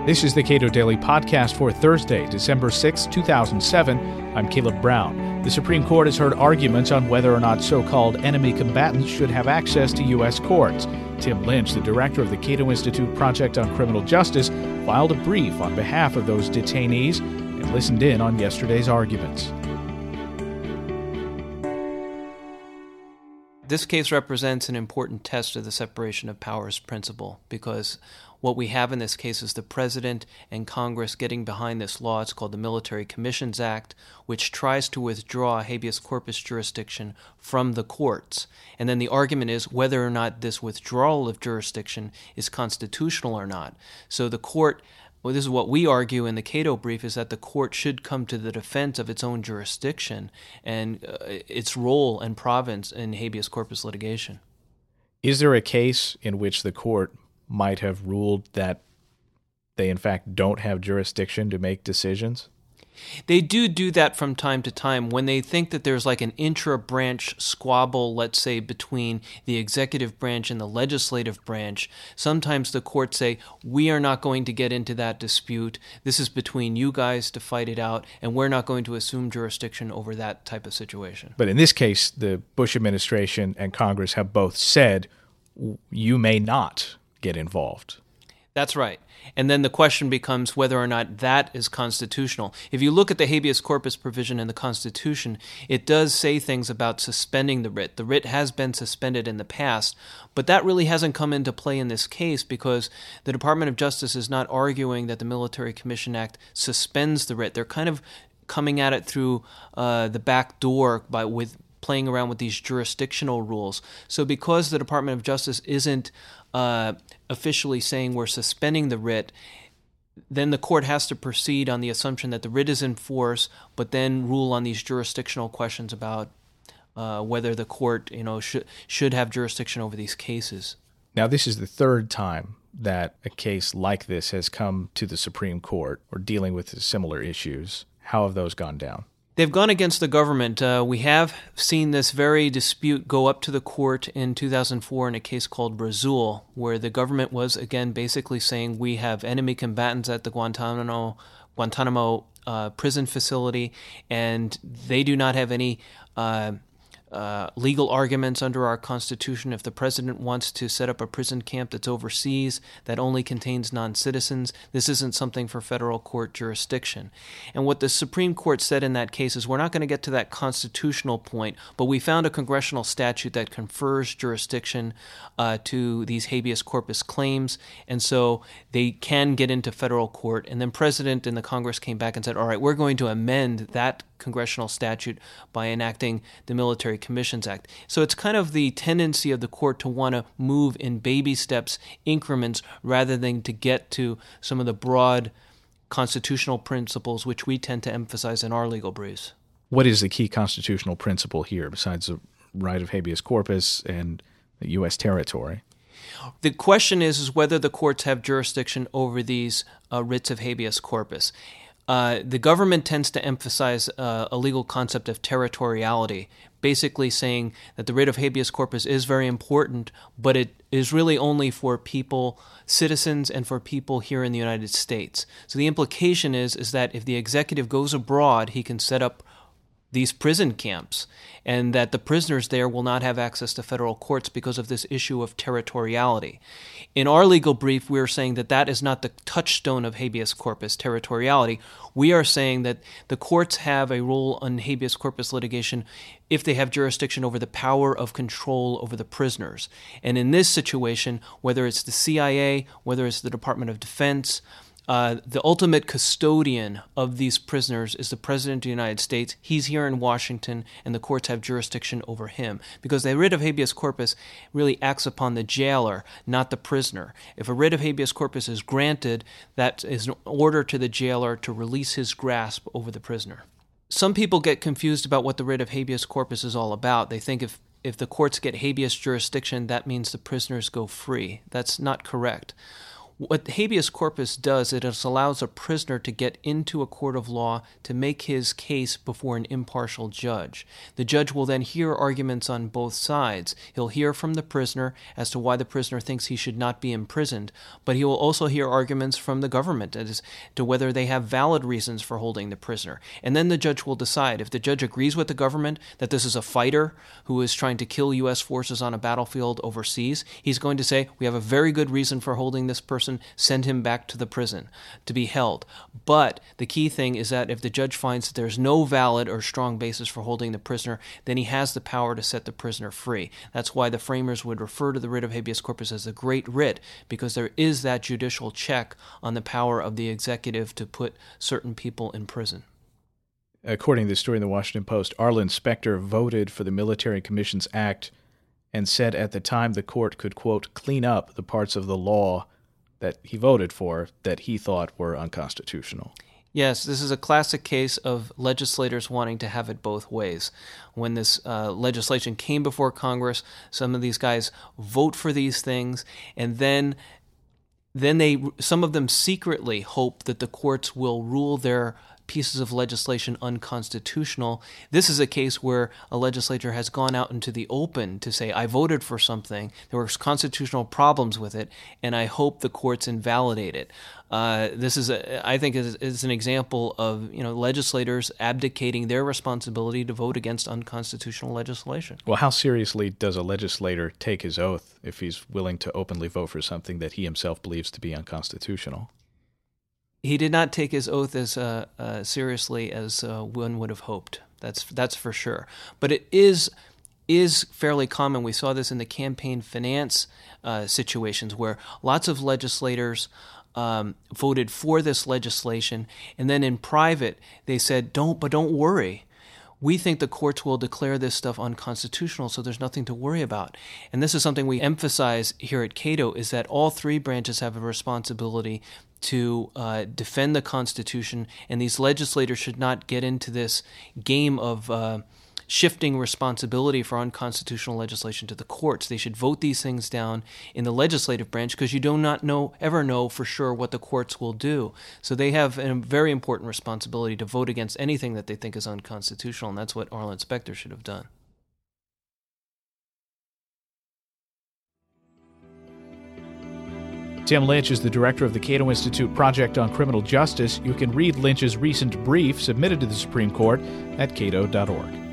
This is the Cato Daily Podcast for Thursday, December 6, 2007. I'm Caleb Brown. The Supreme Court has heard arguments on whether or not so-called enemy combatants should have access to U.S. courts. Tim Lynch, the director of the Cato Institute Project on Criminal Justice, filed a brief on behalf of those detainees and listened in on yesterday's arguments. This case represents an important test of the separation of powers principle because what we have in this case is the President and Congress getting behind this law. It's called the Military Commissions Act, which tries to withdraw habeas corpus jurisdiction from the courts. And then the argument is whether or not this withdrawal of jurisdiction is constitutional or not. So the court, well, this is what we argue in the Cato brief, is that the court should come to the defense of its own jurisdiction and its role and province in habeas corpus litigation. Is there a case in which the court might have ruled that they in fact don't have jurisdiction to make decisions? They do that from time to time when they think that there's like an intra-branch squabble, let's say, between the executive branch and the legislative branch. Sometimes the courts say, we are not going to get into that dispute. This is between you guys to fight it out, and we're not going to assume jurisdiction over that type of situation. But in this case, the Bush administration and Congress have both said, you may not get involved. That's right. And then the question becomes whether or not that is constitutional. If you look at the habeas corpus provision in the Constitution, it does say things about suspending the writ. The writ has been suspended in the past, but that really hasn't come into play in this case because the Department of Justice is not arguing that the Military Commission Act suspends the writ. They're kind of coming at it through the back door with playing around with these jurisdictional rules. So because the Department of Justice isn't officially saying we're suspending the writ, then the court has to proceed on the assumption that the writ is in force, but then rule on these jurisdictional questions about whether the court, should have jurisdiction over these cases. Now, this is the third time that a case like this has come to the Supreme Court or dealing with similar issues. How have those gone down? They've gone against the government. We have seen this very dispute go up to the court in 2004 in a case called Brazul, where the government was, again, basically saying we have enemy combatants at the Guantanamo prison facility, and they do not have any legal arguments under our Constitution. If the president wants to set up a prison camp that's overseas that only contains non-citizens, this isn't something for federal court jurisdiction. And what the Supreme Court said in that case is we're not going to get to that constitutional point, but we found a congressional statute that confers jurisdiction to these habeas corpus claims, and so they can get into federal court. And then President and the Congress came back and said, all right, we're going to amend that congressional statute by enacting the Military Commissions Act. So it's kind of the tendency of the court to want to move in baby steps, increments, rather than to get to some of the broad constitutional principles which we tend to emphasize in our legal briefs. What is the key constitutional principle here besides the right of habeas corpus and the U.S. territory? The question is whether the courts have jurisdiction over these writs of habeas corpus. The government tends to emphasize a legal concept of territoriality, basically saying that the writ of habeas corpus is very important, but it is really only for people, citizens, and for people here in the United States. So the implication is that if the executive goes abroad, he can set up these prison camps, and that the prisoners there will not have access to federal courts because of this issue of territoriality. In our legal brief, we are saying that that is not the touchstone of habeas corpus, territoriality. We are saying that the courts have a role in habeas corpus litigation if they have jurisdiction over the power of control over the prisoners. And in this situation, whether it's the CIA, whether it's the Department of Defense, the ultimate custodian of these prisoners is the President of the United States. He's here in Washington, and the courts have jurisdiction over him because the writ of habeas corpus really acts upon the jailer, not the prisoner. If a writ of habeas corpus is granted, that is an order to the jailer to release his grasp over the prisoner. Some people get confused about what the writ of habeas corpus is all about. They think if the courts get habeas jurisdiction, that means the prisoners go free. That's not correct. What habeas corpus does, it allows a prisoner to get into a court of law to make his case before an impartial judge. The judge will then hear arguments on both sides. He'll hear from the prisoner as to why the prisoner thinks he should not be imprisoned, but he will also hear arguments from the government as to whether they have valid reasons for holding the prisoner. And then the judge will decide. If the judge agrees with the government that this is a fighter who is trying to kill U.S. forces on a battlefield overseas, he's going to say, we have a very good reason for holding this person, send him back to the prison to be held. But the key thing is that if the judge finds that there's no valid or strong basis for holding the prisoner, then he has the power to set the prisoner free. That's why the framers would refer to the writ of habeas corpus as the great writ, because there is that judicial check on the power of the executive to put certain people in prison. According to the story in the Washington Post, Arlen Specter voted for the Military Commissions Act and said at the time the court could, quote, clean up the parts of the law that he voted for that he thought were unconstitutional. Yes, this is a classic case of legislators wanting to have it both ways. When this legislation came before Congress, some of these guys vote for these things, and then some of them secretly hope that the courts will rule their pieces of legislation unconstitutional. This is a case where a legislature has gone out into the open to say, I voted for something, there were constitutional problems with it, and I hope the courts invalidate it. This is, I think, is an example of legislators abdicating their responsibility to vote against unconstitutional legislation. Well, how seriously does a legislator take his oath if he's willing to openly vote for something that he himself believes to be unconstitutional? He did not take his oath as seriously as one would have hoped. That's for sure. But it is fairly common. We saw this in the campaign finance situations where lots of legislators voted for this legislation, and then in private they said, don't worry. We think the courts will declare this stuff unconstitutional, so there's nothing to worry about. And this is something we emphasize here at Cato, is that all three branches have a responsibility to defend the Constitution, and these legislators should not get into this game of shifting responsibility for unconstitutional legislation to the courts. They should vote these things down in the legislative branch because you do not ever know for sure what the courts will do. So they have a very important responsibility to vote against anything that they think is unconstitutional, and that's what Arlen Specter should have done. Tim Lynch is the director of the Cato Institute Project on Criminal Justice. You can read Lynch's recent brief submitted to the Supreme Court at cato.org.